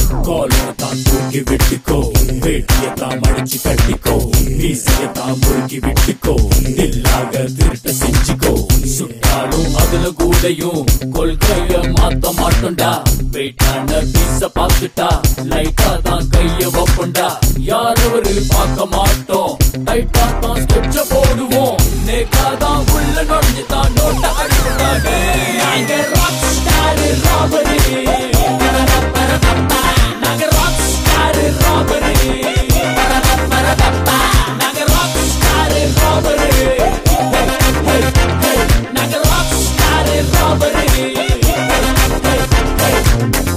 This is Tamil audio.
கோலத்தான் தூக்கி விட்டுக்கோ, வேட்டியத்தான் மடிச்சு கட்டிக்கோ, வீசியத்தான் முறுக்கி விட்டுக்கோ, இல்லாக திருட்ட செஞ்சுக்கோ. சுட்டாலும் அதுல கூடையும் கொள்கைய மாத்த மாட்டோண்டா. வெயிட்டான பீச பாத்துட்டா லைட்டா தான் கைய வைப்போண்டா. யாரவரு பார்க்க மாட்டோம், டைட்டா தான் ஸ்கெட்ச போடுவோம். நேக்காதான் உள்ள நுழைஞ்சுதான் நோட்ட